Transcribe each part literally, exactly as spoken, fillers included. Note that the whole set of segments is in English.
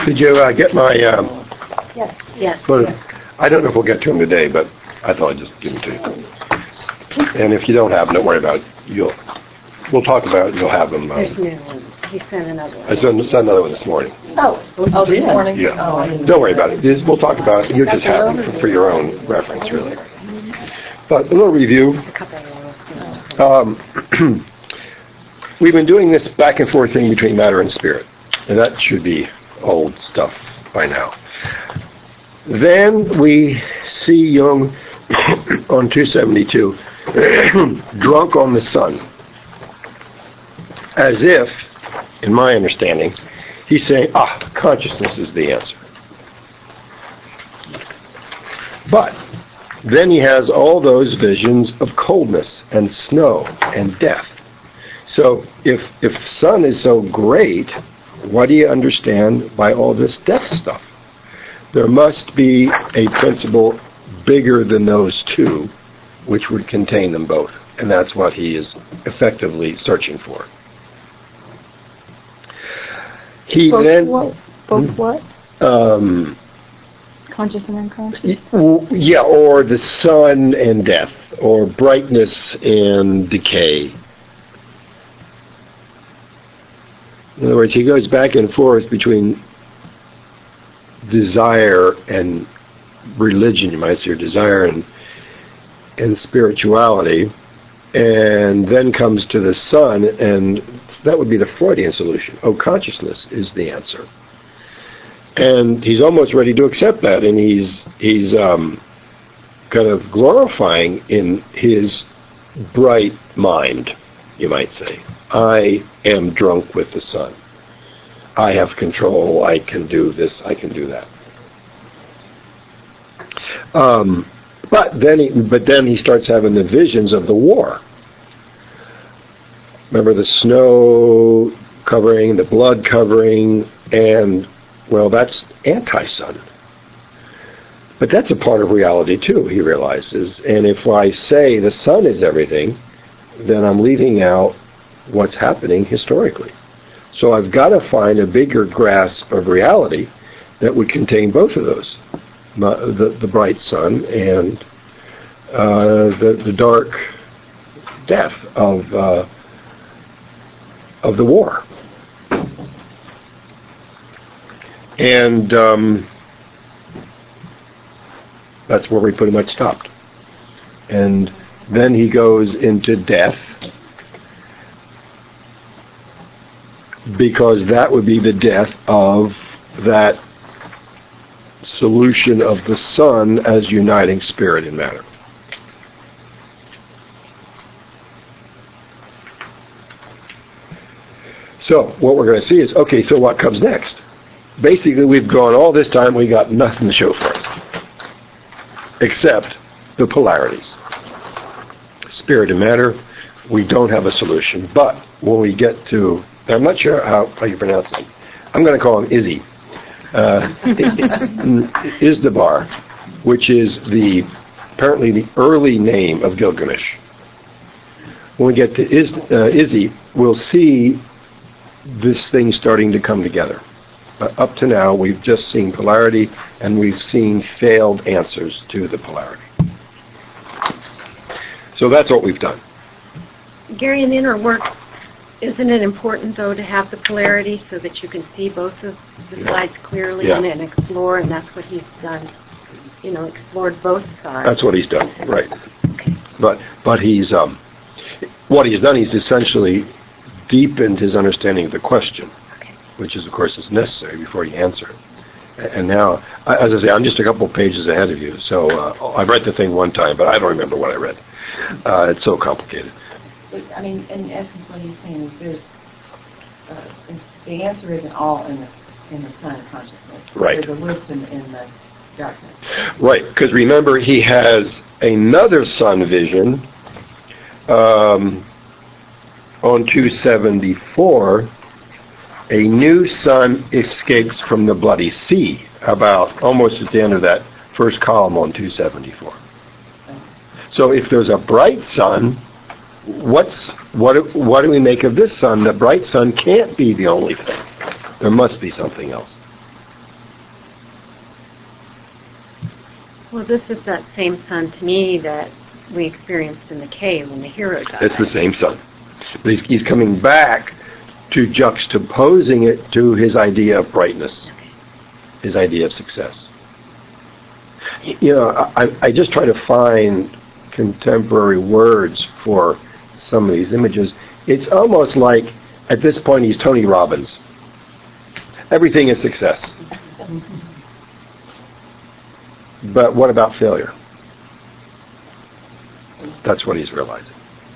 Did you uh, get my... Um, yes, yes, photos? yes. I don't know if we'll get to them today, but I thought I'd just give them to you. And if you don't have them, don't worry about it. You'll, we'll talk about it. You'll have them. Um, There's new one. He sent another one. I sent, sent another one this morning. Oh, Oh, this morning? Yeah. Oh, I didn't Don't worry about it. This- We'll talk about it. You just have them for, for your own reference, really. But a little review. a couple of Um, we've been doing this back and forth thing between matter and spirit. And that should be old stuff by now. Then we see Jung on two seventy-two, drunk on the sun. As if, in my understanding, he's saying, ah, consciousness is the answer. But then he has all those visions of coldness and snow and death. So if if the sun is so great, what do you understand by all this death stuff? There must be a principle bigger than those two, which would contain them both. And that's what he is effectively searching for. He Both then... what? Both what? Um, Conscious and unconscious? yeah, or the sun and death, or brightness and decay. In other words, he goes back and forth between desire and religion, you might say, or desire and and spirituality, and then comes to the sun, and that would be the Freudian solution. Oh, consciousness is the answer. And he's almost ready to accept that, and he's he's um, kind of glorifying in his bright mind, you might say. I am drunk with the sun. I have control. I can do this. I can do that. Um, but then he, but then he starts having the visions of the war. Remember the snow covering, the blood covering, and, well, that's anti-sun. But that's a part of reality, too, he realizes. And if I say the sun is everything, then I'm leaving out what's happening historically. So I've got to find a bigger grasp of reality that would contain both of those, the, the bright sun and uh, the, the dark death of uh, of the war. And um, that's where we pretty much stopped. And then he goes into death, because that would be the death of that solution of the sun as uniting spirit and matter. So what we're going to see is, okay, so what comes next? Basically, we've gone all this time, we got nothing to show for it, except the polarities. Spirit and matter, we don't have a solution. But when we get to, I'm not sure how, how you pronounce it. I'm going to call him Izzy. Uh, Izdubar, which is the apparently the early name of Gilgamesh. When we get to Iz, uh, Izzy, we'll see this thing starting to come together. But up to now, we've just seen polarity, and we've seen failed answers to the polarity. So that's what we've done. Gary, in the inner work, isn't it important, though, to have the polarity so that you can see both of the sides clearly Yeah. and, and explore, and that's what he's done, you know, explored both sides. That's what he's done, right. Okay. But but he's, um, what he's done, he's essentially deepened his understanding of the question, Okay. which is, of course, is necessary before you answer it. And now, as I say, I'm just a couple pages ahead of you, so uh, I read the thing one time, but I don't remember what I read. Uh, it's so complicated. But, I mean, in essence, what he's saying is there's, uh, the answer isn't all in the, in the sun consciousness. Right. There's a wisdom in the darkness. Right, because remember, he has another sun vision um, on two seventy-four. A new sun escapes from the bloody sea, about almost at the end of that first column on two seventy-four. So if there's a bright sun, what's what? What do we make of this sun? The bright sun can't be the only thing. There must be something else. Well, this is that same sun to me that we experienced in the cave when the hero died. It's the same sun. But he's, he's coming back to juxtaposing it to his idea of brightness, Okay. his idea of success. You know, I, I just try to find contemporary words for some of these images. It's almost like, at this point, he's Tony Robbins. Everything is success. But what about failure? That's what he's realizing.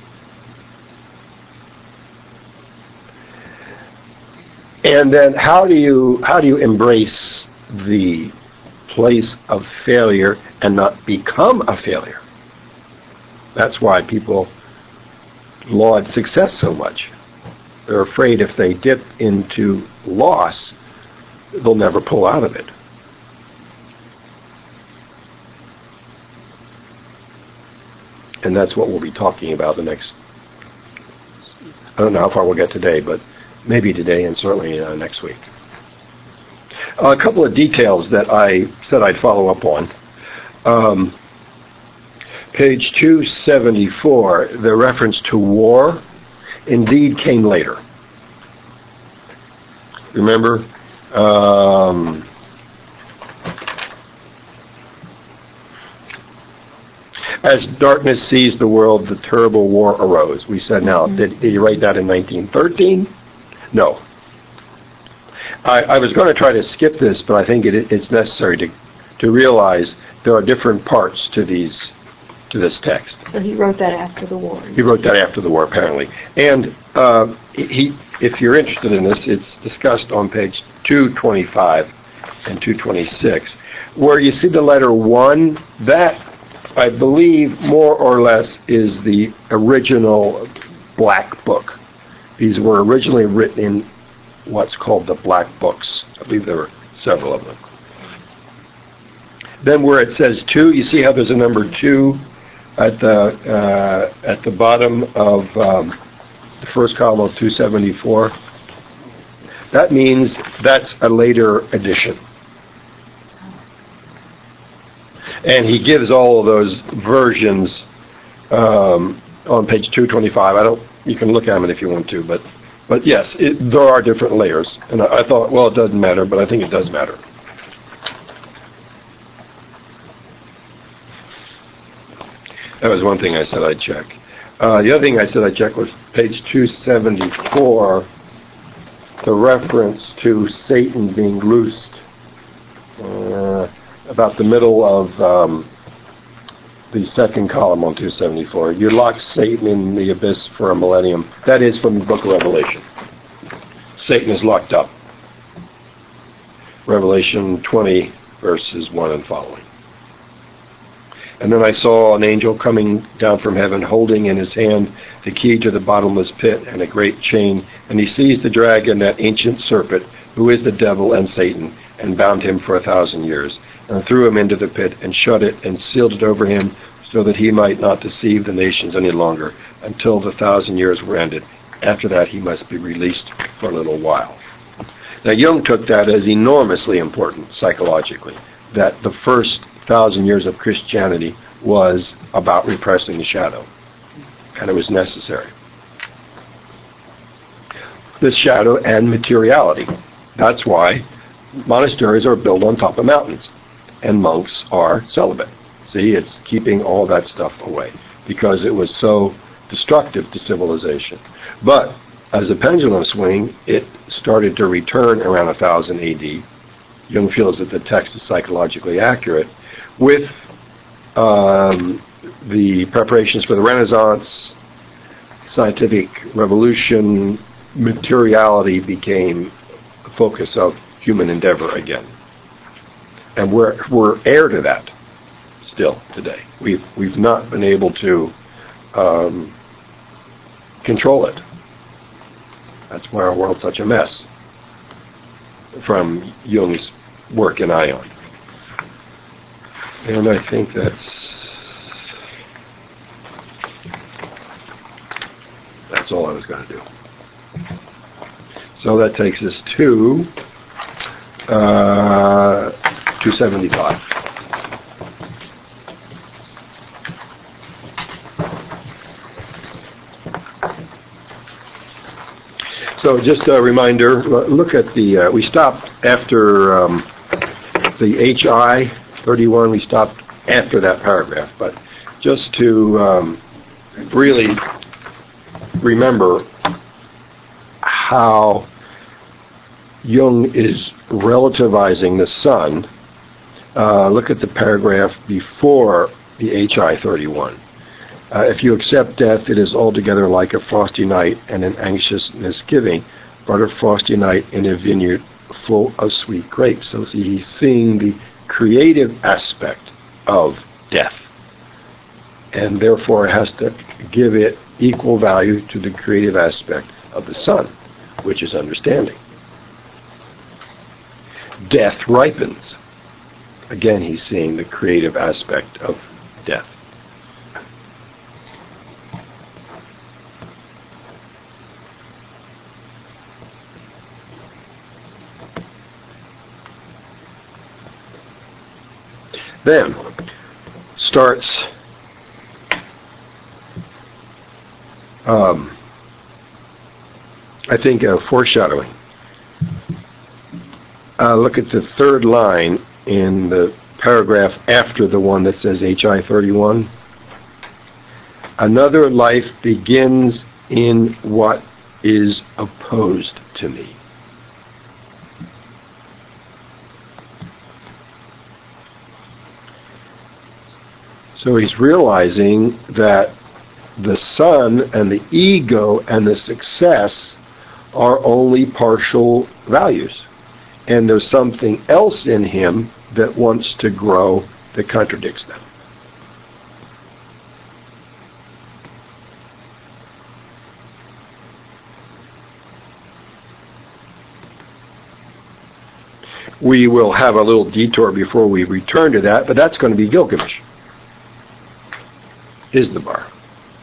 And then how do you how do you embrace the place of failure and not become a failure? That's why people laud success so much. They're afraid if they dip into loss, they'll never pull out of it. And that's what we'll be talking about the next, I don't know how far we'll get today, but maybe today and certainly uh, next week. Uh, a couple of details that I said I'd follow up on. Um, page two seventy-four, the reference to war indeed came later. Remember? Um, As darkness seized the world, the terrible war arose. We said, now, mm-hmm. did, did he write that in nineteen thirteen? No. I, I was going to try to skip this, but I think it, it's necessary to, to realize there are different parts to these to this text. So he wrote that after the war. He wrote that after the war, apparently. And uh, he, if you're interested in this, it's discussed on page two twenty-five and two twenty-six, where you see the letter one. That, I believe, more or less is the original Black Book. These were originally written in what's called the Black Books. I believe there were several of them. Then where it says two, you see how there's a number two at the uh, at the bottom of um, the first column of two seventy-four? That means that's a later edition. And he gives all of those versions um, on page two twenty-five. I don't. You can look at them if you want to, but but yes, it, there are different layers. And I, I thought, well, it doesn't matter, but I think it does matter. That was one thing I said I'd check. Uh, the other thing I said I'd check was page two seventy-four, the reference to Satan being loosed. Uh, about the middle of um, the second column on two seventy-four. You lock Satan in the abyss for a millennium. That is from the book of Revelation. Satan is locked up. Revelation twenty, verses one and following. And then I saw an angel coming down from heaven, holding in his hand the key to the bottomless pit and a great chain. And he seized the dragon, that ancient serpent, who is the devil and Satan, and bound him for a thousand years, and threw him into the pit, and shut it, and sealed it over him, so that he might not deceive the nations any longer, until the thousand years were ended. After that, he must be released for a little while. Now, Jung took that as enormously important psychologically, that the first thousand years of Christianity was about repressing the shadow, and it was necessary. The shadow and materiality. That's why monasteries are built on top of mountains, and monks are celibate. See, it's keeping all that stuff away, because it was so destructive to civilization. But as the pendulum swing, it started to return around one thousand A D. Jung feels that the text is psychologically accurate, with um, the preparations for the Renaissance, scientific revolution. Materiality became the focus of human endeavor again. And we're we're heir to that still today. We've, we've not been able to um, control it. That's why our world's such a mess, from Jung's work in Ion. And I think that's that's all I was going to do. So that takes us to uh, two seventy-five. So just a reminder, look at the, uh, we stopped after um, the H I thirty-one, we stopped after that paragraph, but just to um, really remember how Jung is relativizing the sun, uh, look at the paragraph before the H I thirty-one. Uh, if you accept death, it is altogether like a frosty night and an anxious misgiving, but a frosty night in a vineyard full of sweet grapes. So see, he's seeing the creative aspect of death, and therefore has to give it equal value to the creative aspect of the sun, which is understanding. Death ripens. Again, he's seeing the creative aspect of death. Then starts um, I think a foreshadowing. Uh, look at the third line in the paragraph after the one that says H I thirty-one. Another life begins in what is opposed to me. So he's realizing that the sun and the ego and the success are only partial values. And there's something else in him that wants to grow that contradicts them. We will have a little detour before we return to that, but that's going to be Gilgamesh. Is the bar.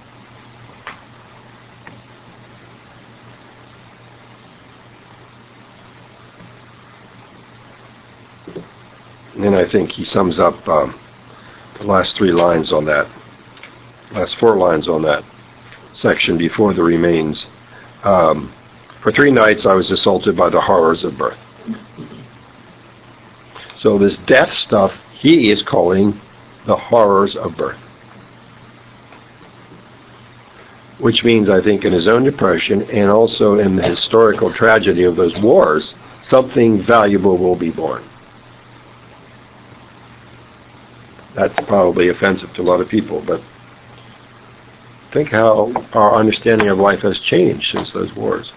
And I think he sums up um, the last three lines on that, last four lines on that section before the remains. Um, For three nights I was assaulted by the horrors of birth. So this death stuff he is calling the horrors of birth. Which means, I think, in his own depression and also in the historical tragedy of those wars, something valuable will be born. That's probably offensive to a lot of people, but think how our understanding of life has changed since those wars.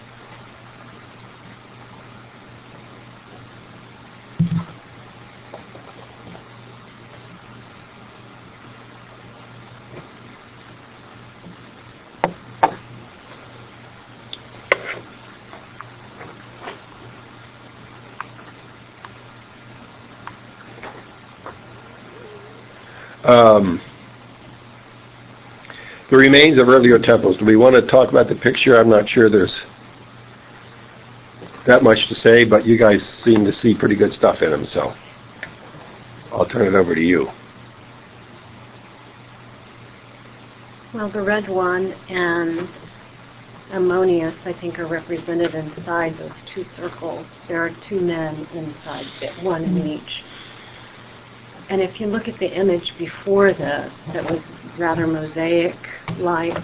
Um, the remains of earlier temples. Do we want to talk about the picture? I'm not sure there's that much to say, but you guys seem to see pretty good stuff in them, so I'll turn it over to you. Well, the red one and Ammonius, I think, are represented inside those two circles. There are two men inside, one in each. And if you look at the image before this, that was rather mosaic-like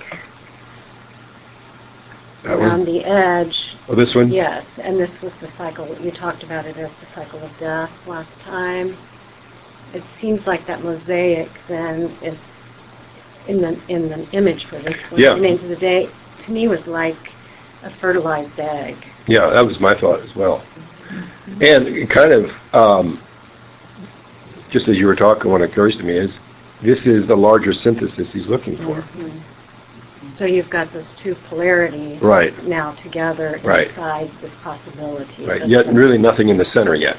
That around one? the edge. Oh, this one? Yes, and this was the cycle. You talked about it as the cycle of death last time. It seems like that mosaic then is in the in the image for this one. Yeah. The remains of the day, to me, was like a fertilized egg. Yeah, that was my thought as well. And it kind of, um, just as you were talking, what occurs to me is this is the larger synthesis he's looking for. Mm-hmm. So you've got those two polarities Right. now together Right. inside this possibility. Right. of Yet the- really nothing in the center yet.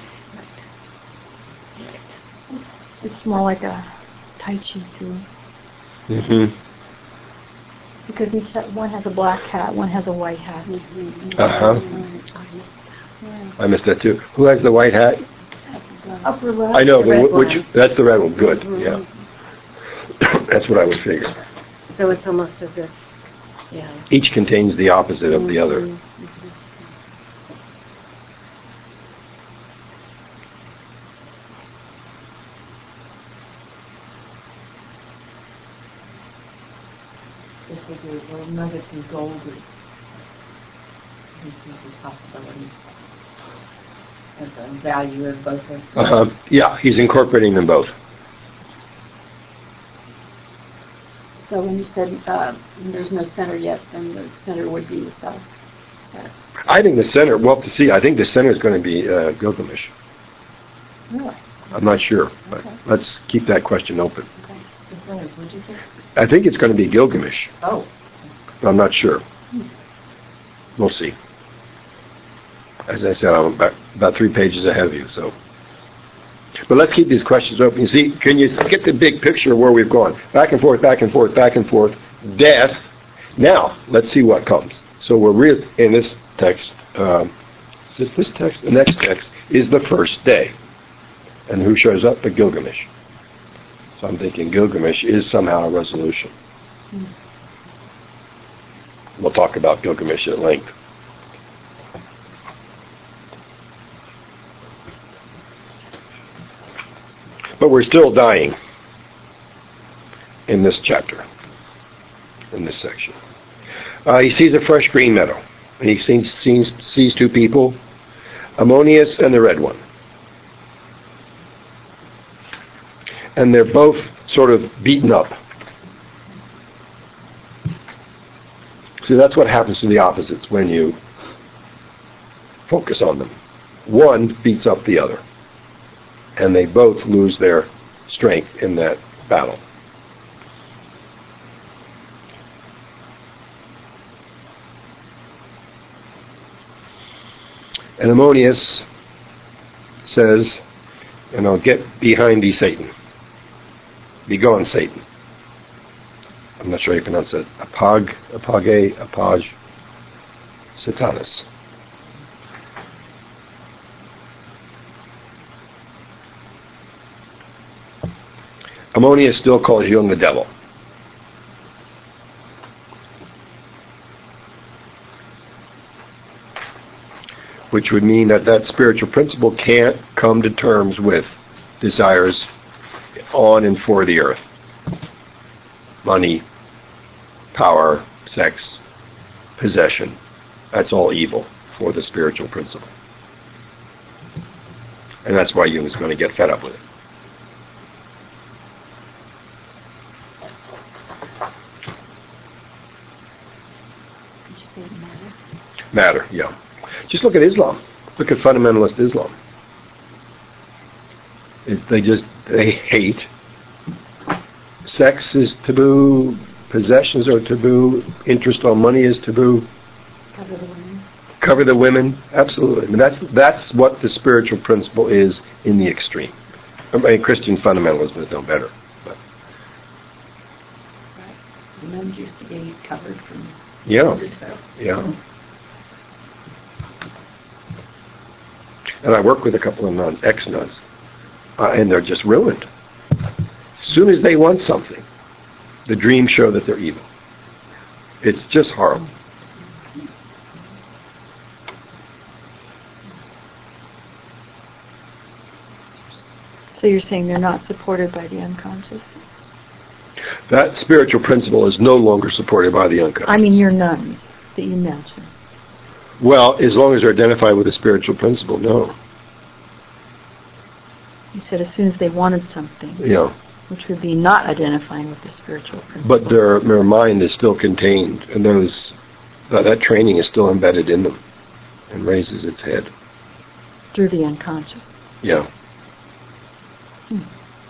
It's more like a Tai Chi too. Mm-hmm. Because each ha- one has a black hat, one has a white hat. Mm-hmm. Uh-huh. Yeah. I missed that too. Who has the white hat? Upper left. I know, The red but wh- which, one. that's the red one. Good, Mhm. yeah. That's what I would figure. So it's almost as if, yeah. Each contains the opposite of the other. Mhm. if we do, well, nuggets and gold is, we see this possibility as a value of both of them. Uh-huh. Yeah, he's incorporating them both. So when you said uh, there's no center yet, then the center would be the south. Is that I think the center, well, to see, I think the center is going to be uh, Gilgamesh. really? I'm not sure, but Okay. let's keep that question open. Okay. The center, what'd you say? I think it's going to be Gilgamesh. Oh, I'm not sure. We'll see. As I said, I'm about, about three pages ahead of you, so. But let's keep these questions open. You see, can you get the big picture of where we've gone? Back and forth, back and forth, back and forth. Death. Now, let's see what comes. So we're real in this text. Um, is this text? The next text is the first day. And who shows up but Gilgamesh? So I'm thinking Gilgamesh is somehow a resolution. Hmm. We'll talk about Gilgamesh at length. But we're still dying in this chapter, in this section. Uh, he sees a fresh green meadow, and he sees, sees, sees two people, Ammonius and the red one. And they're both sort of beaten up. See, that's what happens to the opposites when you focus on them. One beats up the other, and they both lose their strength in that battle. And Ammonius says, you know, get behind thee, Satan. Be gone, Satan. I'm not sure how you pronounce it. Apag, apage, apage, Satanas. Ammonius still calls Jung the devil. Which would mean that that spiritual principle can't come to terms with desires on and for the earth. Money, power, sex, possession. That's all evil for the spiritual principle. And that's why Jung is going to get fed up with it. Did you say matter? Matter, yeah. Just look at Islam. Look at fundamentalist Islam. It, they just, they hate. Sex is taboo. Possessions are taboo. Interest on money is taboo. Cover the women. Cover the women. Absolutely. I mean, that's, that's what the spiritual principle is in the extreme. I mean, Christian fundamentalism is no better. But. Right. The nuns used to be covered from Yeah. head to toe. Yeah. And I work with a couple of nuns, ex-nuns, uh, and they're just ruined. As soon as they want something, the dreams show that they're evil. It's just horrible. So you're saying they're not supported by the unconscious? That spiritual principle is no longer supported by the unconscious. I mean your nuns that you mentioned. Well, as long as they're identified with a spiritual principle, no. You said as soon as they wanted something, Yeah. which would be not identifying with the spiritual principle. But their their mind is still contained, and those that, that training is still embedded in them, and raises its head. Through the unconscious. Yeah. Hmm.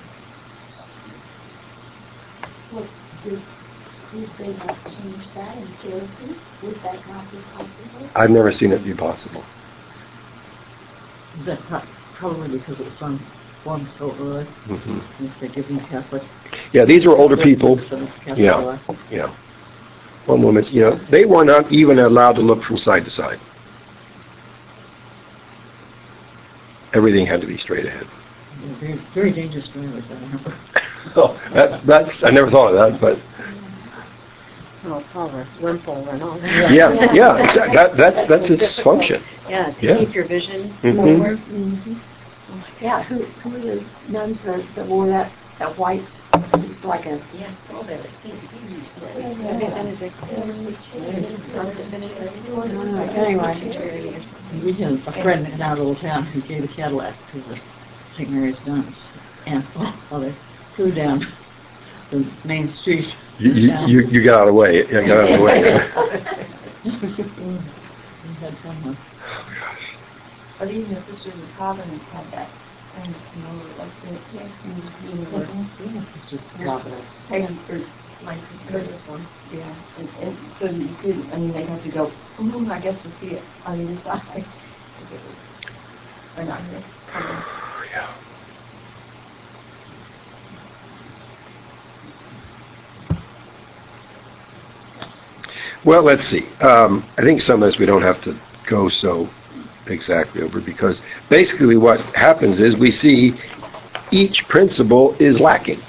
Well, did, did they not change that in therapy? Would that not be possible? I've never seen it be possible. That's not probably because it was on formed so early. Mm-hmm. If they're giving Catholic. Yeah, these are older people. Catholic Yeah. law. Yeah. One woman, you know, they were not even allowed to look from side to side. Everything had to be straight ahead. They're Very, very dangerous drivers, I remember. Oh, that, that's, I never thought of that, but Well, it's all the wimple and all that. yeah, yeah, exactly. That, that, that's its function. Yeah, to Yeah. keep your vision Mhm. forward. Mm-hmm. Yeah, who, who were the nuns that, that wore that, that white, just like a, Yes, so that it seems anyway. We had a friend in our little town who gave a Cadillac to the Saint Mary's Nuns, and while they flew down the main street. You, you, you, you got out of the way. You got out of the way. We had someone. Oh, gosh. But even the Sisters of Providence had that kind of similar, like the, yes, Yeah, it's just Providence. pagan for, like, for this one, yeah. And, and so you could, I mean, they'd have to go, ooh, I guess to see it on either side. Or not here. Oh, yeah. Well, let's see. Um, I think some of this we don't have to go so exactly over, because basically what happens is we see each principle is lacking.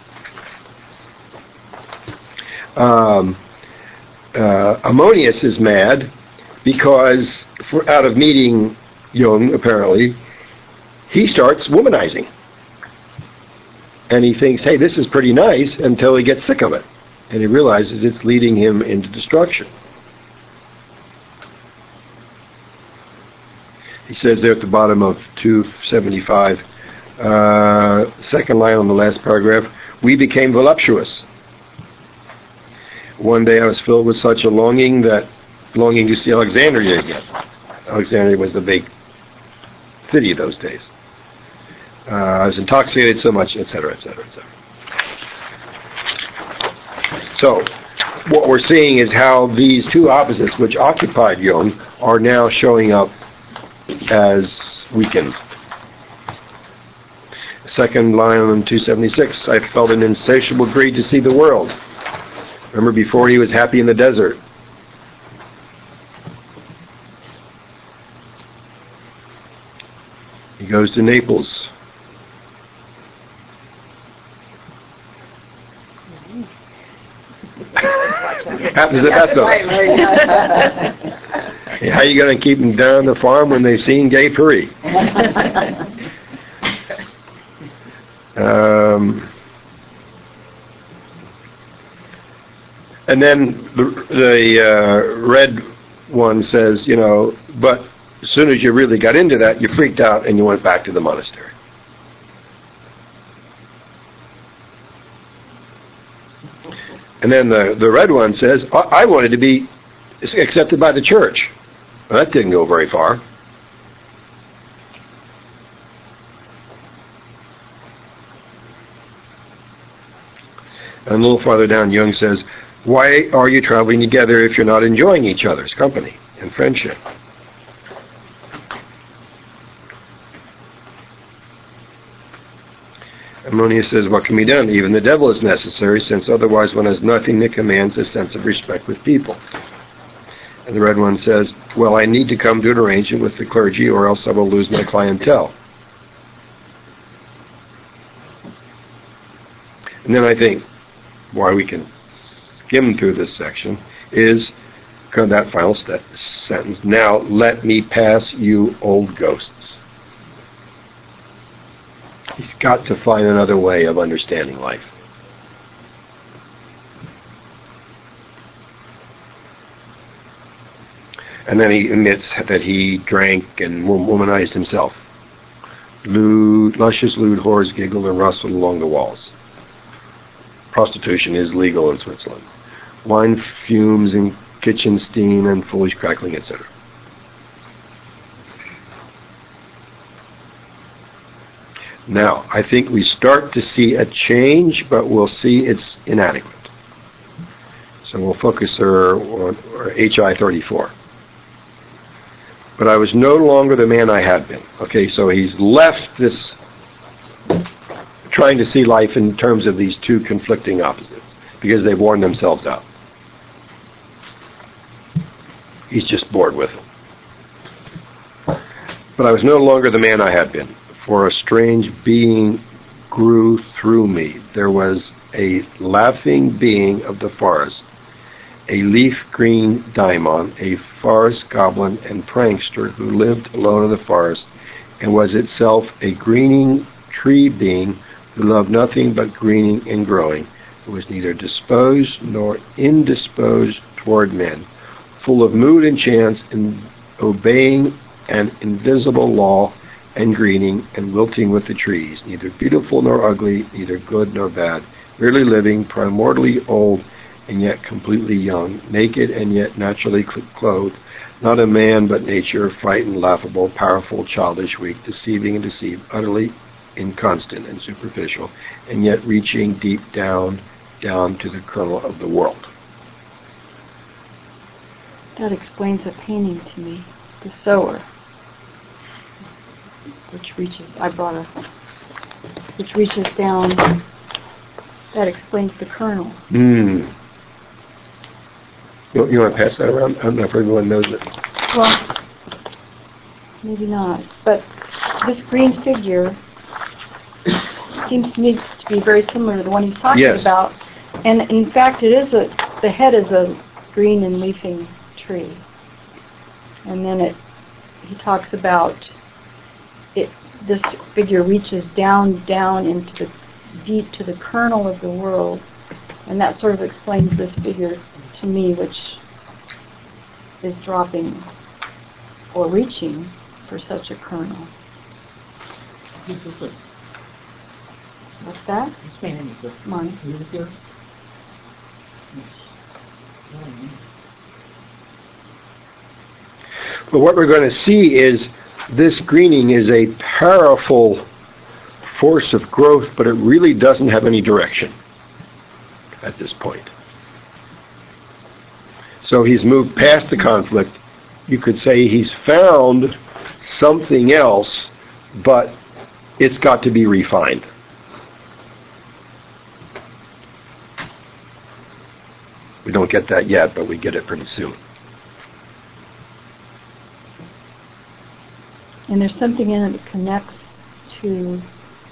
Um, uh, Ammonius is mad because for, out of meeting Jung, apparently, he starts womanizing. And he thinks, hey, this is pretty nice, until he gets sick of it. And he realizes it's leading him into destruction. He says there at the bottom of two seventy-five, uh, second line on the last paragraph, we became voluptuous. One day I was filled with such a longing that, longing to see Alexandria again. Alexandria was the big city those days. Uh, I was intoxicated so much, et cetera, et cetera, et cetera. So, what we're seeing is how these two opposites, which occupied Jung, are now showing up as weakened. Second line on two seventy-six, I felt an insatiable greed to see the world. Remember, before he was happy in the desert. He goes to Naples. Happens at Bethel. Hey, how are you going to keep them down on the farm when they've seen Gay Paris? um, and then the, the uh, red one says, you know, but as soon as you really got into that, you freaked out and you went back to the monastery. And then the, the red one says, I, I wanted to be accepted by the church. Well, that didn't go very far. And a little farther down, Jung says, why are you traveling together if you're not enjoying each other's company and friendship? Ammonius says, what can be done? Even the devil is necessary, since otherwise one has nothing that commands a sense of respect with people. And the red one says, well, I need to come to an arrangement with the clergy, or else I will lose my clientele. And then I think why we can skim through this section is kind of that final st- sentence. Now let me pass you old ghosts. He's got to find another way of understanding life. And then he admits that he drank and womanized himself. Lewd, luscious, lewd whores giggled and rustled along the walls. Prostitution is legal in Switzerland. Wine fumes and kitchen steam and foolish crackling, et cetera. Now, I think we start to see a change, but we'll see it's inadequate. So we'll focus on H I thirty-four. But I was no longer the man I had been. Okay, so he's left this trying to see life in terms of these two conflicting opposites, because they've worn themselves out. He's just bored with them. But I was no longer the man I had been. For a strange being grew through me. There was a laughing being of the forest, a leaf-green daimon, a forest goblin and prankster who lived alone in the forest and was itself a greening tree being who loved nothing but greening and growing, who was neither disposed nor indisposed toward men, full of mood and chance, and obeying an invisible law, and greening and wilting with the trees, neither beautiful nor ugly, neither good nor bad, merely living, primordially old and yet completely young, naked and yet naturally clothed, not a man but nature, frightened, laughable, powerful, childish, weak, deceiving and deceived, utterly inconstant and superficial, and yet reaching deep down, down to the kernel of the world. That explains a painting to me, the sower, which reaches, I brought a, which reaches down, that explains the kernel. Hmm. You, you want to pass that around? I don't know if everyone knows it. Well, maybe not, but this green figure seems to me to be very similar to the one he's talking Yes. about, and in fact it is a, the head is a green and leafing tree, and then it, he talks about it, this figure reaches down, down into the, deep to the kernel of the world, and that sort of explains this figure to me, which is dropping or reaching for such a kernel. This is it. What's that? This painting is it. Mine. This is yours? Yes. Really nice. But what we're going to see is this greening is a powerful force of growth, but it really doesn't have any direction at this point. So he's moved past the conflict. You could say he's found something else, but it's got to be refined. We don't get that yet, but we get it pretty soon. And there's something in it that connects to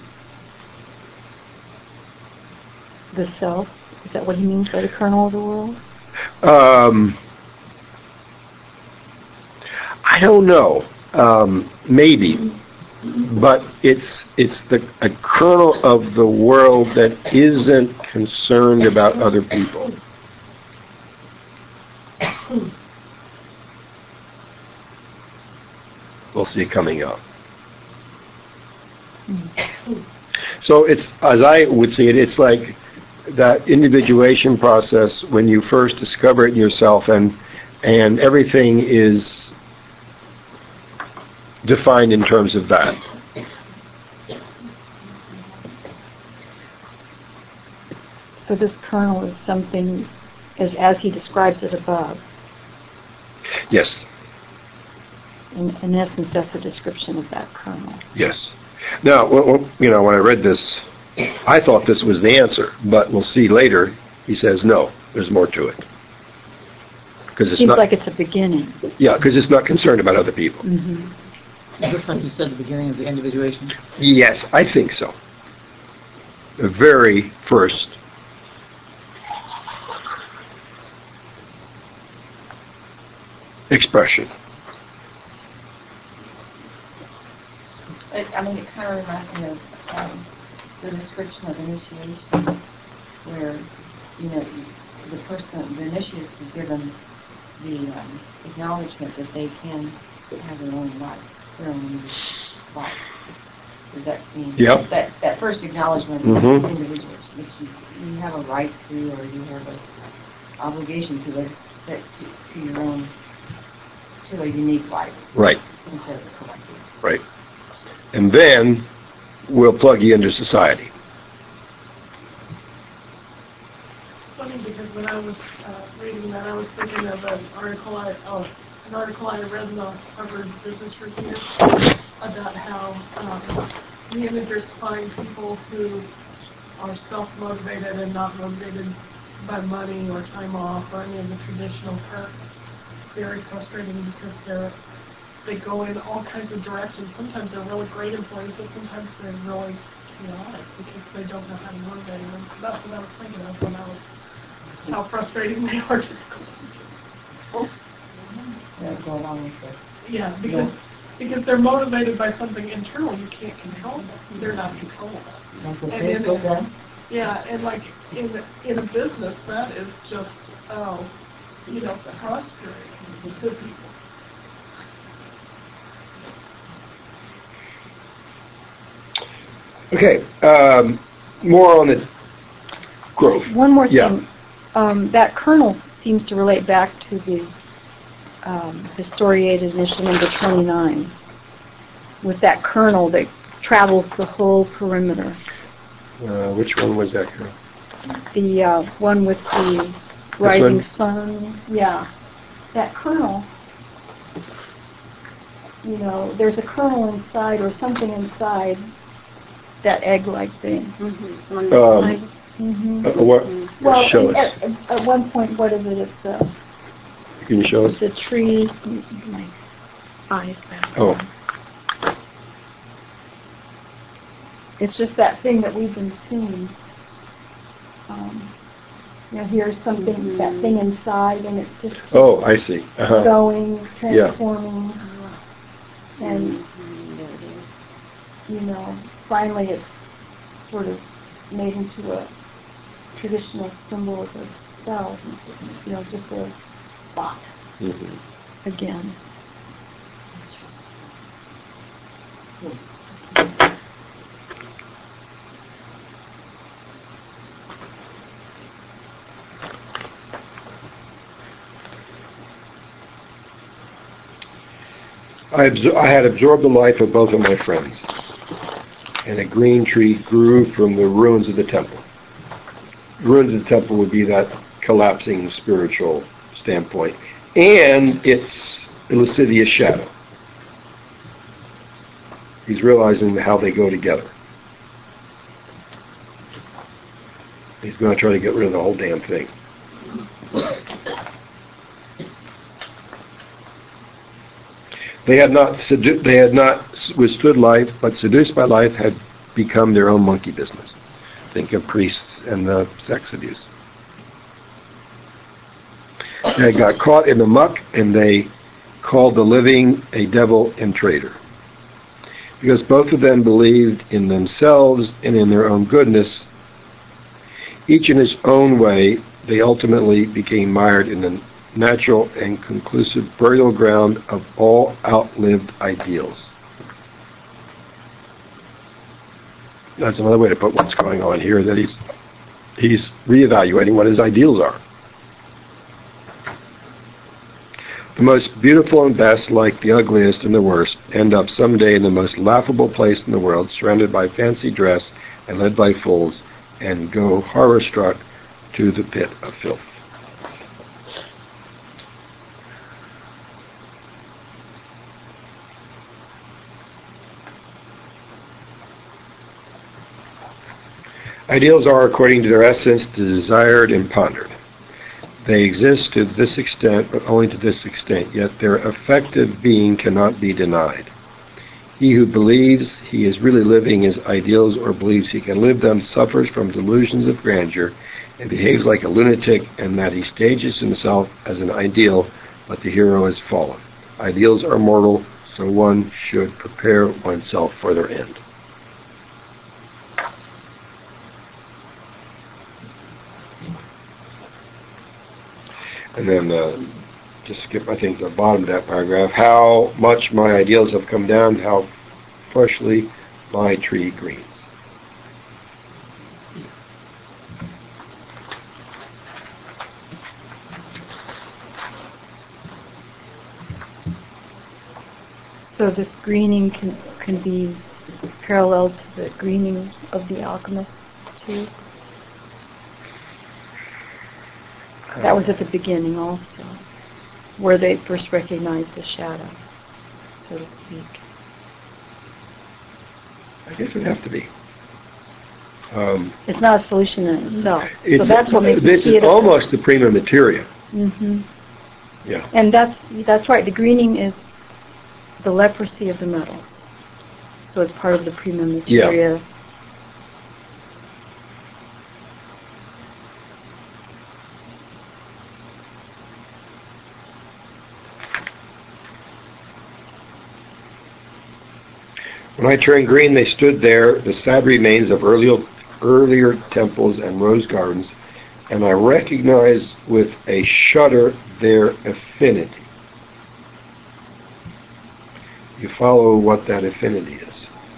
the self. Is that what he means by the kernel of the world? Um, I don't know. Um, maybe, but it's it's the a kernel of the world that isn't concerned about other people. We'll see it coming up. So it's, as I would see it, it's like that individuation process when you first discover it in yourself, and and everything is defined in terms of that. So this kernel is something, as, as he describes it above. Yes, In, in essence, that's a description of that kernel. yes. Now, w- w- you know, when I read this, I thought this was the answer, but we'll see later. He says no. There's more to it. Because it's Seems not. like it's a beginning. Yeah, because it's not concerned about other people. Mm-hmm. Is this like you said at the beginning of the individuation? Yes, I think so. The very first expression. It, I mean, it kind of reminds me of um, the description of initiation, where, you know, the person, the initiates is given the um, acknowledgement that they can have their own life, their own life. Does that mean? Yep. That, that first acknowledgement Mhm. of individuals, which you, you have a right to, or you have an obligation to, it, that, to, to your own, to a unique life, Right, instead of a collective. right. And then we'll plug you into society. Funny, because when I was uh, reading that, I was thinking of an article I uh, an article I read in the Harvard Business Review about how um, the imagers find people who are self-motivated and not motivated by money or time off or any of the traditional perks very frustrating, because they're they go in all kinds of directions. Sometimes they're really great employees, but sometimes they're really chaotic because they don't know how to motivate them. That's what I was thinking of when I was, how frustrating they are to Yeah, go along with it. Yeah, because because they're motivated by something internal. You can't control them. They're not controllable. Like the And in Facebook a- guy? Yeah, and like in in a business, that is just, oh, you know, frustrating to people. Okay, um, more on the growth. One more Yeah. thing. Um, that kernel seems to relate back to the um, historiated initial number twenty-nine, with that kernel that travels the whole perimeter. Uh, which one was that? Girl? The uh, one with the rising one? sun. Yeah. That kernel, you know, there's a kernel inside or something inside that egg-like thing. Mm-hmm. On Um, the side. Mm-hmm. Uh, what? Well, show us. at, at, at one point, what is it? It's a, Can you show us? it's a tree. My eyes back. Oh. It's just that thing that we've been seeing. Um, you know, here's something, Mhm. that thing inside, and it's just Oh, I see. Uh-huh. going, transforming, and, Mhm, there it is. you know, finally it's sort of made into a traditional symbol of a cell, you know, just a spot Mhm. again. I, absor- I had absorbed the life of both of my friends, and a green tree grew from the ruins of the temple. The ruins of the temple would be that collapsing spiritual standpoint, and its lascivious shadow. He's realizing how they go together. He's going to try to get rid of the whole damn thing. They had not sedu- they had not withstood life, but seduced by life had become their own monkey business. Think of priests and the sex abuse. They got caught in the muck, and they called the living a devil and traitor. Because both of them believed in themselves and in their own goodness, each in his own way, they ultimately became mired in the natural and conclusive burial ground of all outlived ideals. That's another way to put what's going on here, that he's he's reevaluating what his ideals are. The most beautiful and best, like the ugliest and the worst, end up someday in the most laughable place in the world, surrounded by fancy dress and led by fools, and go horror-struck to the pit of filth. Ideals are, according to their essence, desired and pondered. They exist to this extent, but only to this extent, yet their effective being cannot be denied. He who believes he is really living his ideals or believes he can live them suffers from delusions of grandeur and behaves like a lunatic, and that he stages himself as an ideal, but the hero is fallen. Ideals are mortal, so one should prepare oneself for their end. And then uh, just skip, I think, the bottom of that paragraph. How much my ideals have come down, how freshly my tree greens. So this greening can can be parallel to the greening of the alchemists too. That was at the beginning also, where they first recognized the shadow, so to speak. I guess it would have to be. Um, It's not a solution in itself. So it's, that's what makes me this see is it. almost the prima materia. Mm-hmm. Yeah. And that's that's right. The greening is the leprosy of the metals. So it's part of the prima materia. When I turned green, they stood there, the sad remains of earlier, earlier temples and rose gardens, and I recognized with a shudder their affinity. You follow what that affinity is.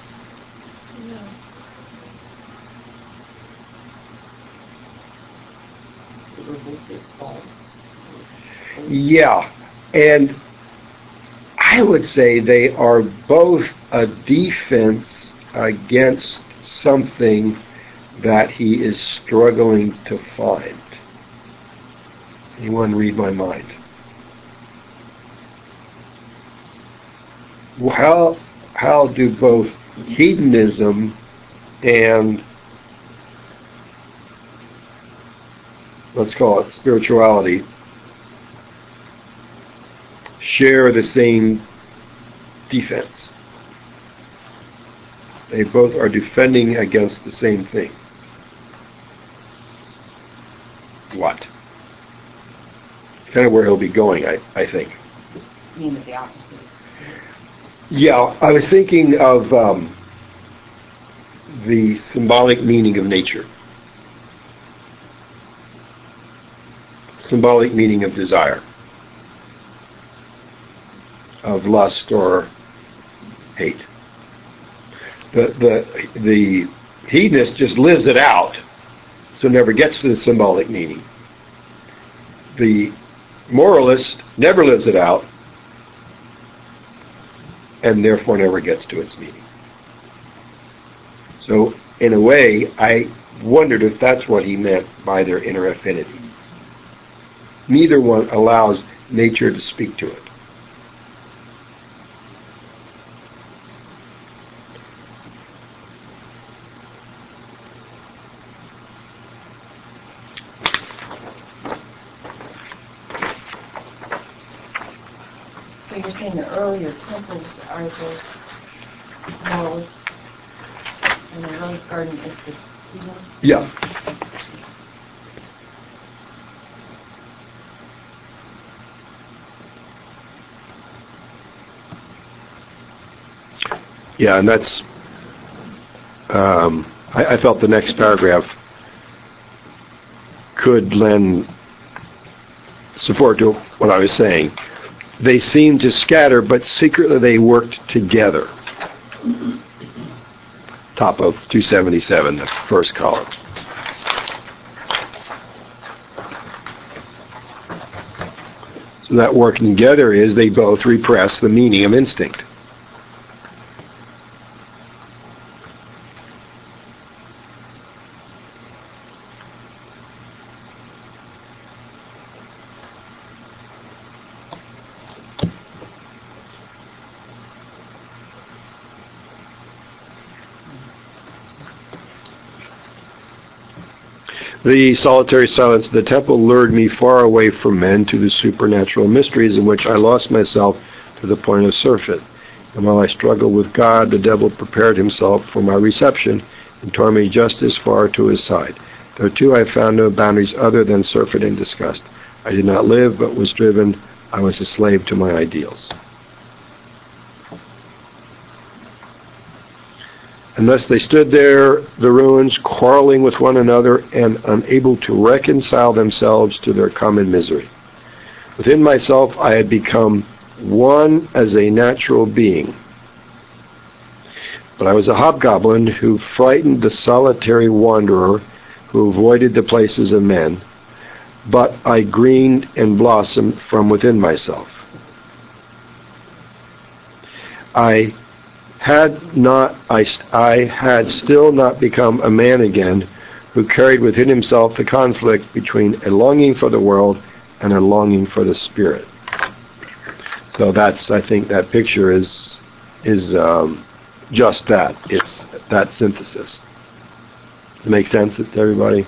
Yeah, and I would say they are both a defense against something that he is struggling to find. Anyone read my mind? How, how do both hedonism and, let's call it spirituality, share the same defense? They both are defending against the same thing. What? It's kind of where he'll be going, I, I think. You mean with the opposite? Yeah, I was thinking of um, the symbolic meaning of nature. Symbolic meaning of desire, of lust or hate. The the the hedonist just lives it out, so never gets to the symbolic meaning. The moralist never lives it out, and therefore never gets to its meaning. So, in a way, I wondered if that's what he meant by their inner affinity. Neither one allows nature to speak to it. So you're saying the earlier temples are the moralists, and the rose garden is the hedonism? Yeah. Yeah, and that's, um, I, I felt the next paragraph could lend support to what I was saying. They seemed to scatter, but secretly they worked together. Top of two seventy-seven, the first column. So that working together is they both repress the meaning of instinct. The solitary silence of the temple lured me far away from men to the supernatural mysteries in which I lost myself to the point of surfeit. And while I struggled with God, the devil prepared himself for my reception and tore me just as far to his side. There too I found no boundaries other than surfeit and disgust. I did not live, but was driven. I was a slave to my ideals. And thus they stood there, the ruins, quarreling with one another and unable to reconcile themselves to their common misery. Within myself I had become one as a natural being. But I was a hobgoblin who frightened the solitary wanderer who avoided the places of men. But I greened and blossomed from within myself. I had not I, I had still not become a man again who carried within himself the conflict between a longing for the world and a longing for the spirit. So that's, I think that picture is is um, just that. It's that synthesis. Does it make sense to everybody?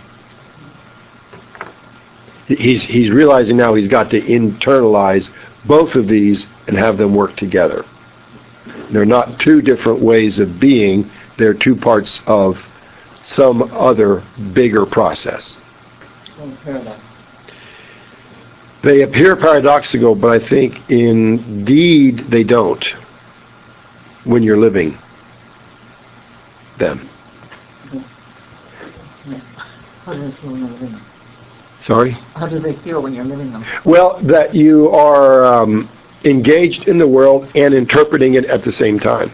He's he's realizing now he's got to internalize both of these and have them work together. They're not two different ways of being. They're two parts of some other bigger process. They appear paradoxical, but I think indeed they don't when you're living them. Yeah. How do they feel when you're living them? Sorry? How do they feel when you're living them? Well, that you are um, engaged in the world and interpreting it at the same time.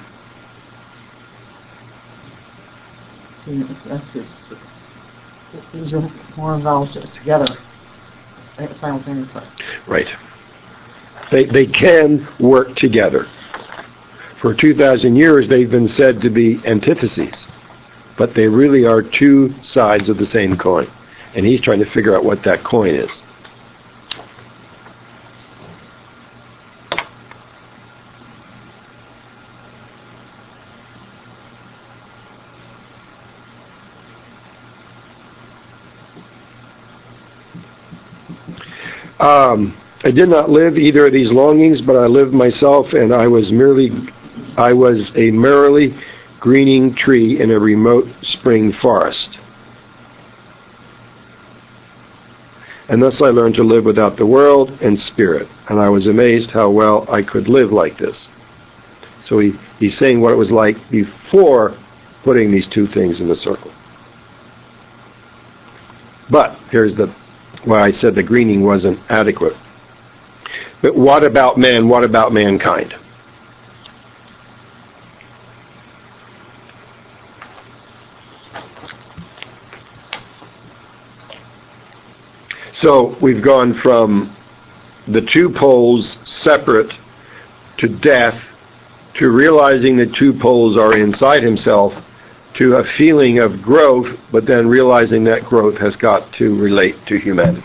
See, that's just, these are more involved together simultaneously. Right. They, they can work together. For two thousand years, they've been said to be antitheses, but they really are two sides of the same coin. And he's trying to figure out what that coin is. Um, I did not live either of these longings, but I lived myself, and I was merely, I was a merrily greening tree in a remote spring forest. And thus I learned to live without the world and spirit, and I was amazed how well I could live like this. So he, he's saying what it was like before putting these two things in the circle. But here's the why I said the greening wasn't adequate. But what about man? What about mankind? So we've gone from the two poles separate to death, to realizing the two poles are inside himself, to a feeling of growth, but then realizing that growth has got to relate to humanity.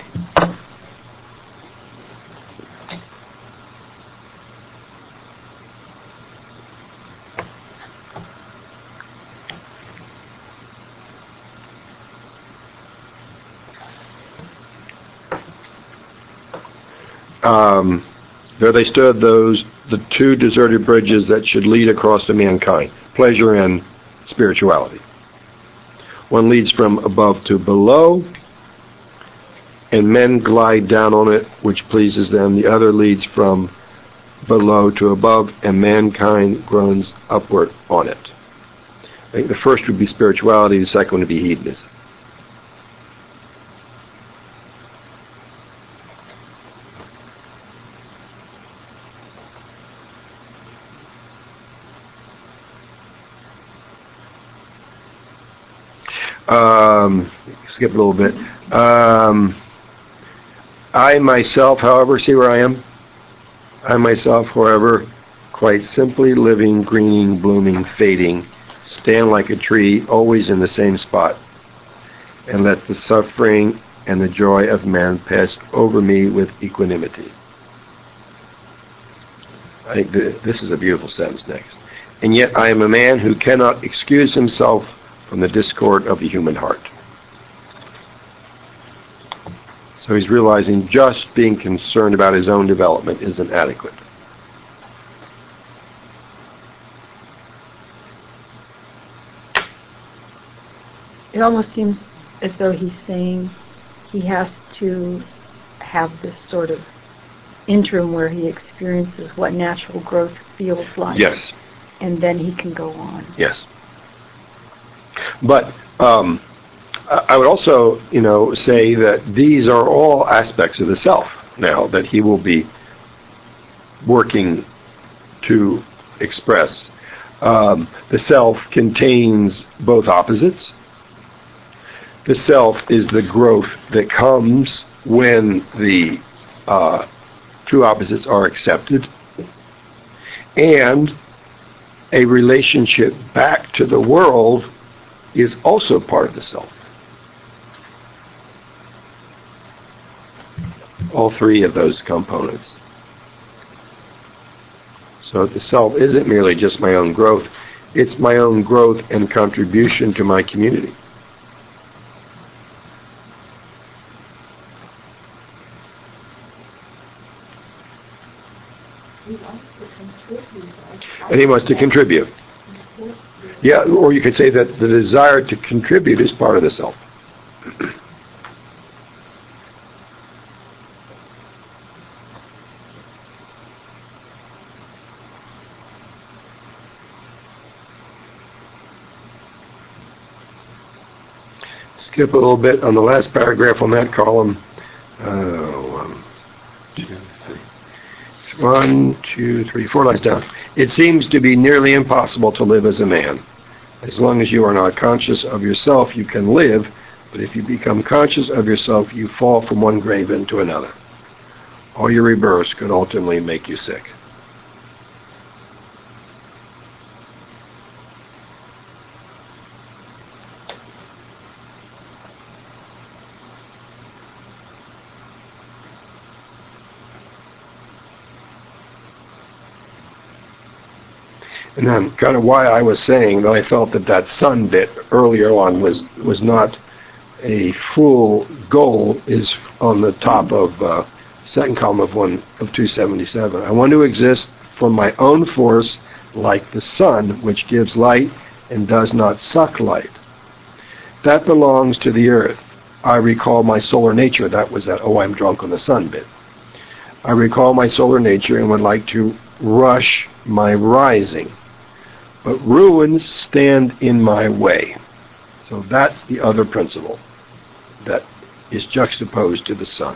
Um, there they stood, those the two deserted bridges that should lead across to mankind, pleasure and spirituality. One leads from above to below, and men glide down on it, which pleases them. The other leads from below to above, and mankind groans upward on it. I think the first would be spirituality, the second would be hedonism. Um, skip a little bit. Um, I myself, however, see where I am? I myself, however, quite simply living, greening, blooming, fading, stand like a tree, always in the same spot, and let the suffering and the joy of man pass over me with equanimity. I think th- this is a beautiful sentence next. And yet I am a man who cannot excuse himself from the discord of the human heart. So he's realizing just being concerned about his own development isn't adequate. It almost seems as though he's saying he has to have this sort of interim where he experiences what natural growth feels like. Yes. And then he can go on. Yes. But um, I would also, you know, say that these are all aspects of the self now that he will be working to express. Um, the self contains both opposites. The self is the growth that comes when the uh, two opposites are accepted, and a relationship back to the world is also part of the self. All three of those components. So the self isn't merely just my own growth, it's my own growth and contribution to my community. And he wants to contribute. Yeah, or you could say that the desire to contribute is part of the self. skip a little bit on the last paragraph on that column. Uh, one, two, three. One, two, three, four lines down. It seems to be nearly impossible to live as a man. As long as you are not conscious of yourself, you can live, but if you become conscious of yourself, you fall from one grave into another. All your rebirths could ultimately make you sick. And then kind of why I was saying that I felt that that sun bit earlier on was, was not a full goal is on the top of uh, second column of one of two seventy-seven. I want to exist from my own force like the sun, which gives light and does not suck light. That belongs to the earth. I recall my solar nature. That was that, oh, I'm drunk on the sun bit. I recall my solar nature and would like to rush my rising. But ruins stand in my way. So that's the other principle that is juxtaposed to the sun.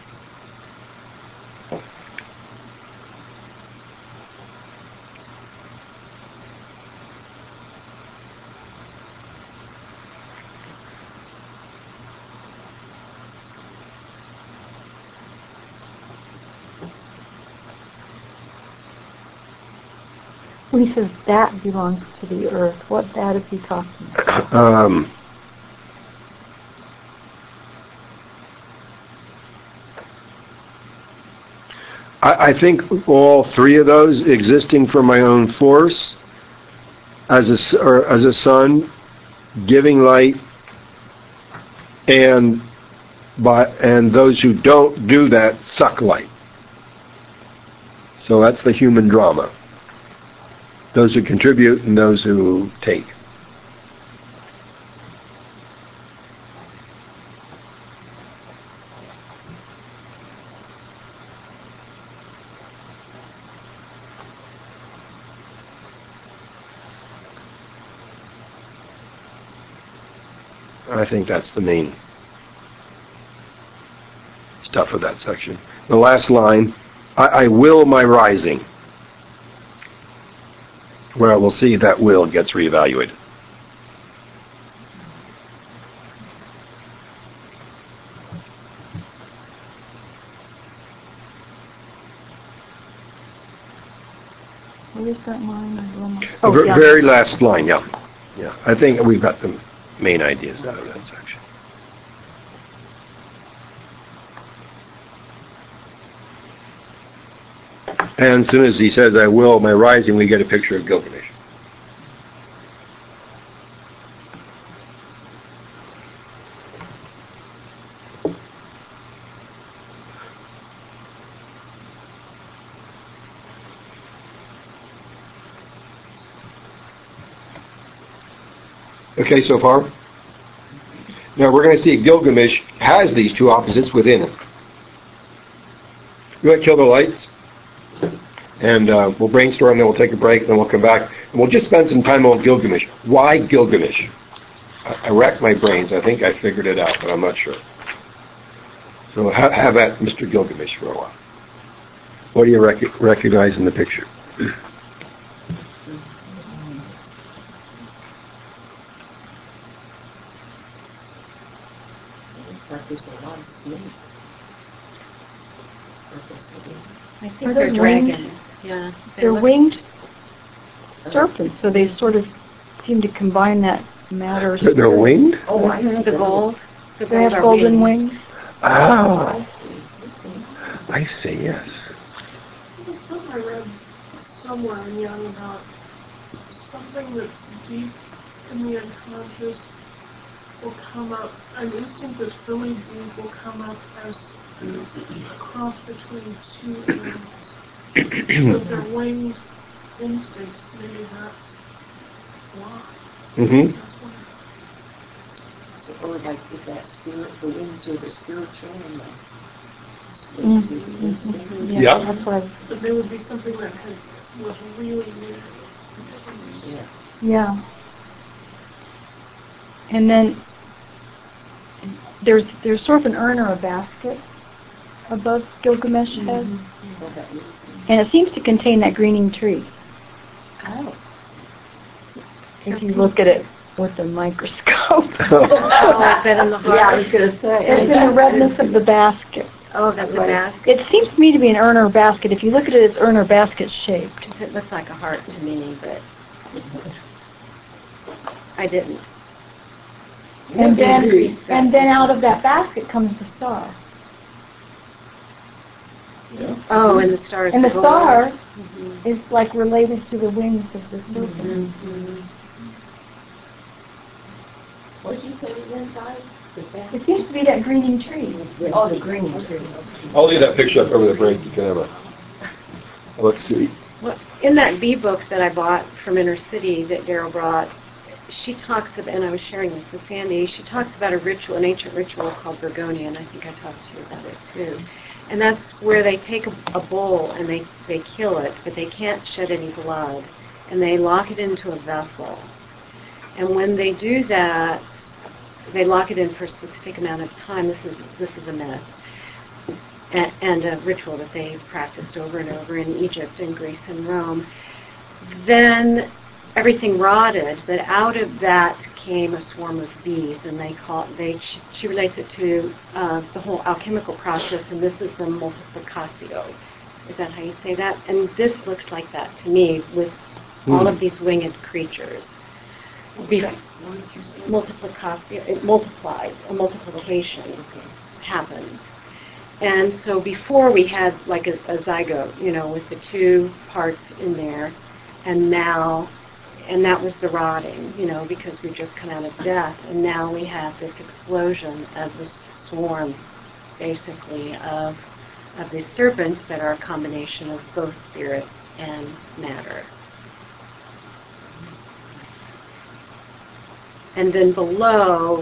When he says that belongs to the earth, what that is he talking about? Um, I, I think all three of those existing from my own force, as a, or as a sun, giving light, and by and those who don't do that suck light. So that's the human drama. Those who contribute and those who take. I think that's the main stuff of that section. The last line, I, I will my rising. Where I will see that will gets reevaluated. Where is that line? I will- The Oh, ver- yeah. very last line, yeah. Yeah, I think we've got the main ideas out of that section. And as soon as he says, I will my rising, we get a picture of Gilgamesh. Okay, so far? Now we're going to see Gilgamesh has these two opposites within him. You want to kill the lights? And uh, we'll brainstorm, then we'll take a break, then we'll come back. And we'll just spend some time on Gilgamesh. Why Gilgamesh? I, I racked my brains. I think I figured it out, but I'm not sure. So have, have at Mister Gilgamesh for a while. What do you rec- recognize in the picture? There's a lot of snakes. I think Are they're those dragons. winged? Yeah. They They're look- winged serpents, so they sort of seem to combine that matter. They're, they're winged? Oh, I see. The gold. The They have gold are golden winged. wings. Oh, I see, yes. There's something I read somewhere in Young about something that's deep in the unconscious will come up, an instinct that's really deep will come up as a cross between two animals. So if they're winged instincts, maybe that's why. Mm-hmm. That's what So, or like, is that spirit, the wings are the spiritual and the Mhm, snakes are the instinct? mhm. Yeah. That's what I, So they would be something that had, was really new. Yeah. yeah. And then there's there's sort of an urn or a basket above Gilgamesh's head, and it seems to contain that greening tree. Oh. If you look at it with a microscope. Oh, is that in the heart? Yeah, I was going to say. It's in the redness of the basket. Oh, that's a basket. It seems to me to be an urn or basket. If you look at it, it's urn or basket shaped. It looks like a heart to me, but I didn't. And then, and then out of that basket comes the star. Oh, and the star is And the gold. star Mhm. is like related to the wings of the serpent. Mhm. What did you say was inside? The back? It seems to be that greening tree. Oh, the green tree. I'll leave that picture up over the break. You can have a. Let's see. Well, in that bee book that I bought from Inner City that Daryl brought, she talks about, and I was sharing this with Sandy, she talks about a ritual, an ancient ritual called Bergonia, and I think I talked to you about it too. And that's where they take a, a bull and they, they kill it, but they can't shed any blood, and they lock it into a vessel. And when they do that, they lock it in for a specific amount of time. This is this is a myth. And, and a ritual that they practiced over and over in Egypt and Greece and Rome. Then everything rotted, but out of that came a swarm of bees, and they call it, they she, she relates it to uh, the whole alchemical process, and this is the multiplicatio. Is that how you say that? And this looks like that to me, with Hmm. all of these winged creatures. Be- multiplicatio, it multiplies, a multiplication happens. And so before we had like a, a zygote, you know, with the two parts in there, and now, and that was the rotting, you know, because we've just come out of death, and now we have this explosion of this swarm, basically, of of these serpents that are a combination of both spirit and matter. And then below,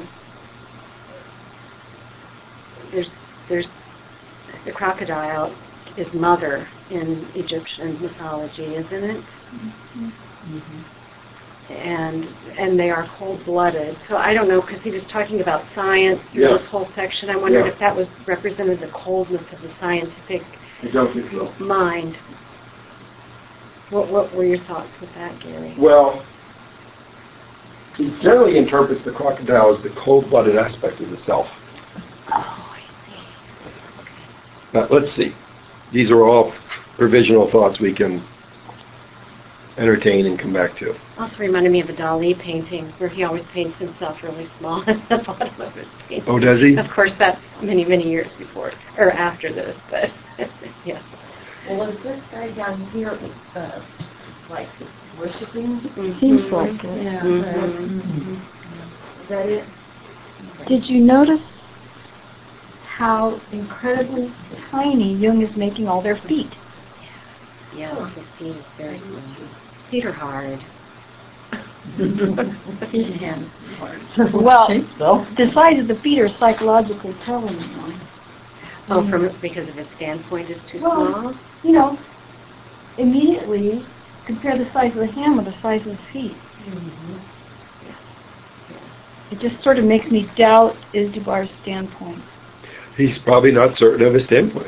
there's there's the crocodile is mother in Egyptian mythology, isn't it? Mm-hmm. And and they are cold-blooded. So I don't know, because he was talking about science through Yeah. this whole section. I wondered Yeah. if that was represented the coldness of the scientific I don't think so. mind. What what were your thoughts with that, Gary? Well, he generally interprets the crocodile as the cold-blooded aspect of the self. Oh, I see. Now, let's see. These are all provisional thoughts we can entertain and come back to. Also reminded me of a Dali painting where he always paints himself really small at the bottom of his painting. Oh, does he? Of course, that's many, many years before, or after this, but yes. Well, is this guy down here, uh, like, worshiping? Seems like it. Yeah. Mhm. Is that it? Did you notice how incredibly tiny Jung is making all their feet? Yeah, his feet is very small. Feet are hard. Feet and hands hard. Well, think so. the size of the feet are psychologically telling you. Oh, from because of its standpoint is too Well, small? You know, immediately compare the size of the hand with the size of the feet. It just sort of makes me doubt Izdubar's standpoint. He's probably not certain of his standpoint.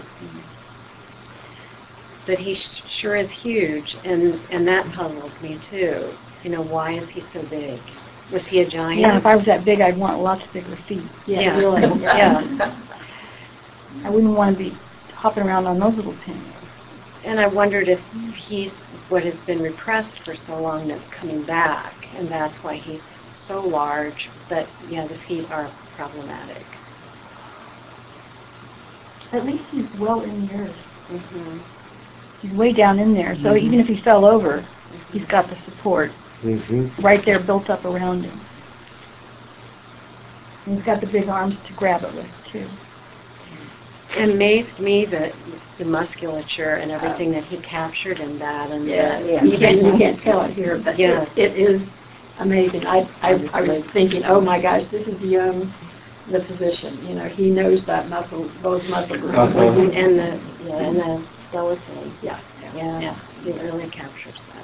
But he sh- sure is huge, and, and that puzzles me too. You know, why is he so big? Was he a giant? Yeah, if I was that big, I'd want lots bigger feet. Yeah, really. yeah. I wouldn't want to be hopping around on those little pins. And I wondered if he's what has been repressed for so long that's coming back, and that's why he's so large. But yeah, the feet are problematic. At least he's well in the earth. Mm-hmm. He's way down in there, so even if he fell over, he's got the support Mm-hmm. right there built up around him. And he's got the big arms to grab it with, too. It amazed me that the musculature and everything that he captured in that, and Yeah, the, yeah. You can't, you can't tell it here, but Yeah. it, it is amazing. I, I, I was thinking, oh my gosh, this is Jung, the physician. You know, he knows that muscle, those muscle groups. Uh-huh. and the yeah, and the skeleton. Yeah. Yeah, Yeah. it really captures that.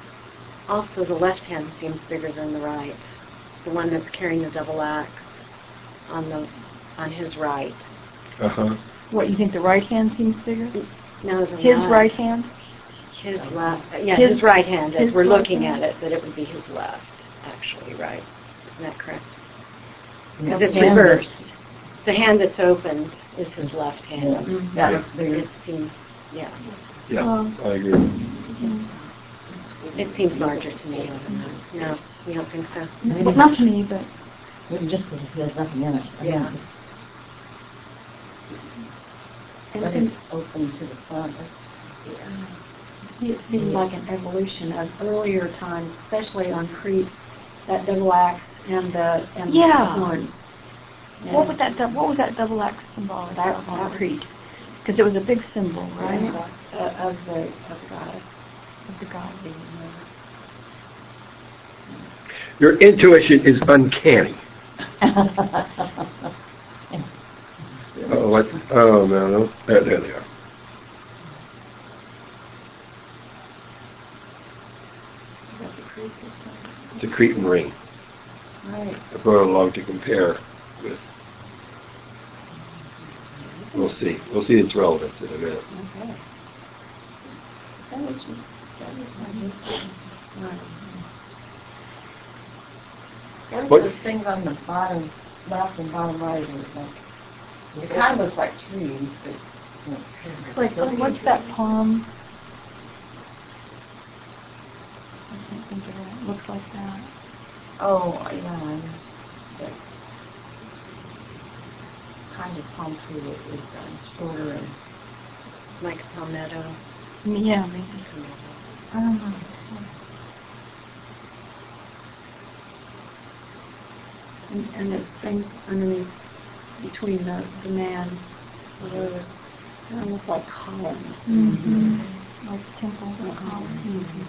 Also, the left hand seems bigger than the right. The one that's carrying the double axe. on the on his right. Uh-huh. What, you think the right hand seems bigger? No, the His left. right hand? His left. Yeah, His- his, right hand. As his we're right looking hand? at it, that it would be his left, actually, right? Isn't that correct? Yeah, Because it's the hand reversed. The hand that's opened is his left hand. that's- That looks bigger. It seems, yeah. Yeah, Oh. I agree. It seems larger to me. I don't know. No, you don't think so? Well, not to me, but Maybe just because there's nothing in it. I mean, Yeah. And Let some- it open to the front. To me, it seemed like an evolution of earlier times, especially on Crete, that double axe and the and Yeah. the horns. what would that, dou- what was that double axe symbolic That- of that on was- Crete? Because it was a big symbol, right? Right. Uh, of the of the goddess. Of the god. Your intuition is uncanny. Oh, what? Oh, no, no. There, there they are. That's the Crete system. It's a Cretan ring. Right. I brought it along to compare with. We'll see. We'll see its relevance in a minute. Okay. That was just, that was my guess. Right. What What- are those things on the bottom left and bottom right? It was like, it kind of looks like trees, but. you know, Like, trees. what's that palm? I can't think of it. It looks like that. Oh, yeah, I know. That kind of palm tree that is uh, shorter and. Like a palmetto. I mean, yeah, maybe. I don't know. And, and there's things underneath, between the, the man, and those, they're almost like columns. Mm-hmm. Like temples and columns. Mhm.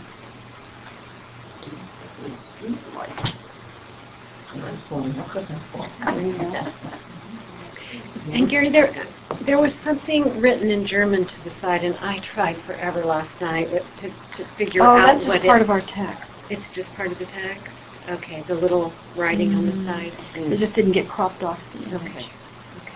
That's one. Yeah. And Gary, there there was something written in German to the side, and I tried forever last night to, to figure Oh, out that's what just part it, of our text. It's just part of the text? Okay, the little writing on the Mhm. side? It just didn't get cropped off the image. Okay. Okay.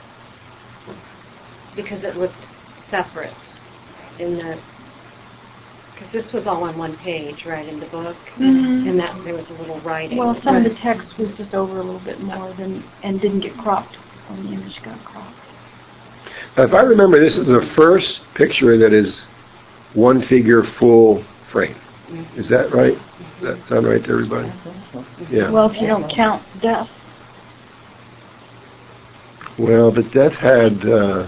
Because it looked separate in the, because this was all on one page, right, in the book? Mhm. And that, there was a little writing. Well, some of the text was just over a little bit more than, and didn't get cropped when the image got cropped. Now, if I remember, this is the first picture that is one figure full frame. Is that right? Does that sound right to everybody? Yeah. Well, if you don't count death. Well, the death had uh,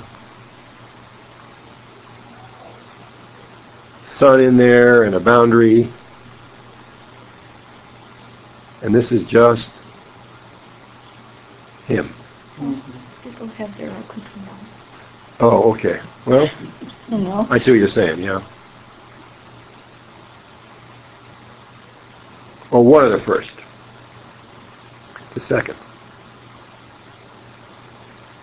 sun in there and a boundary, and this is just him. People have their own control. Oh, okay. Well, You know? I see what you're saying, yeah. Well, one of the first. The second.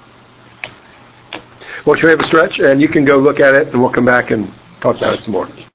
Well, should we have a stretch? And you can go look at it, and we'll come back and talk about it some more.